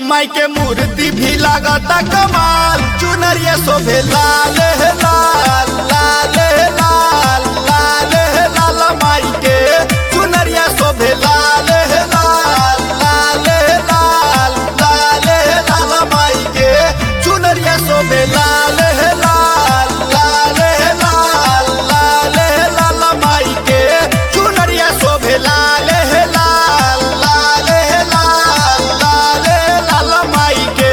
माई के मूर्ति भी लागता कमाल, चुनरिया शोभे लाल लाल लाल लाल लाल लाल माई के चुनरिया शोभे लाल लाल लाल लाल लाल लाल माई के चुनरिया शोभे लाल लाल लाल लाल लाल लाल माई के चुनरिया शोभे लाल लाल लाल लाल लाल लाल माई के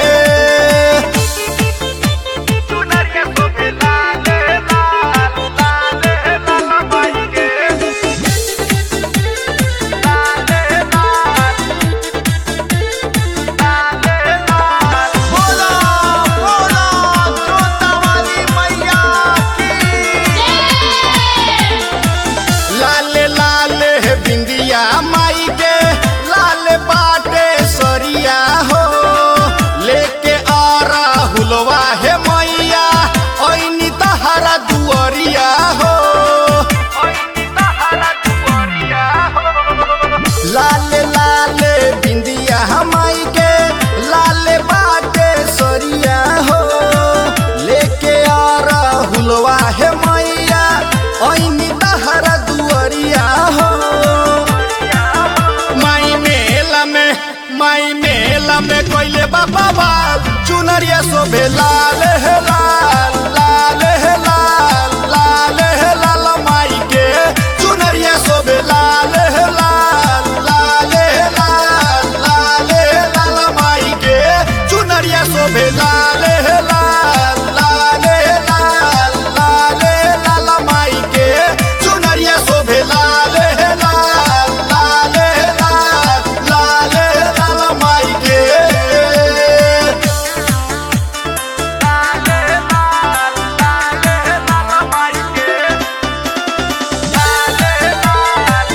चुनरिया शोभे लाल लाल लाल लाल माई के लाल लाल लाल बोला बोला जोता वाली मैया की लाल लाल है बिंदिया माई के लाल बाटे सरिया हो, लेके आ राहुलवा है मैया ओइनी तहरा दुआरिया हो, ओइनी तहरा दुआरिया हो। लाल लाल बिंदिया माई के लाल बाटे सरिया हो, लेके आ राहुलवा है मैया ओइनी तहरा दुआरिया हो। माई मेला में कोइले बाबा बाल, चुनरिया शोभे लाल लाल लाल लाल लाल लाल माई के चुनरिया शोभे लाल लाल लाल लाल लाल लाल माई के चुनरिया शोभे लाल लाल लाल लाल लाल लाल माई के चुनरिया शोभे लाल लाल लाल लाल लाल लाल माई के लाल लाल लाल लाल माई के लाल लाल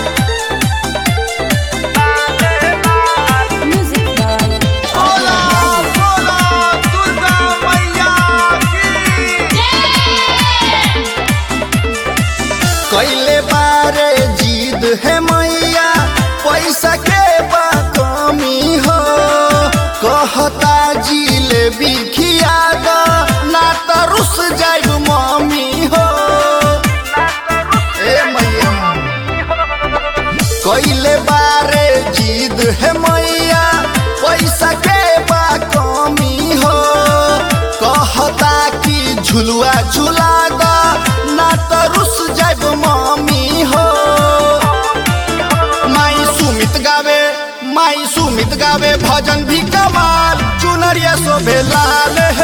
लाल Music by बोला बोला दुर्गा मैया की कैले बारे जीद है मैया पैसा के बा कमी हो, कहता जिलेबी खिया द ना त रुस जाइब मम्मी हो। ए मैया कैले बारे जीद है मैया पैसा के बा कमी हो, कहता कि झुलुआ झुला द ना त रुस जाइब मम्मी हो। माई सुमित गावे भजन भी कमाल, चुनरिया शोभे लाल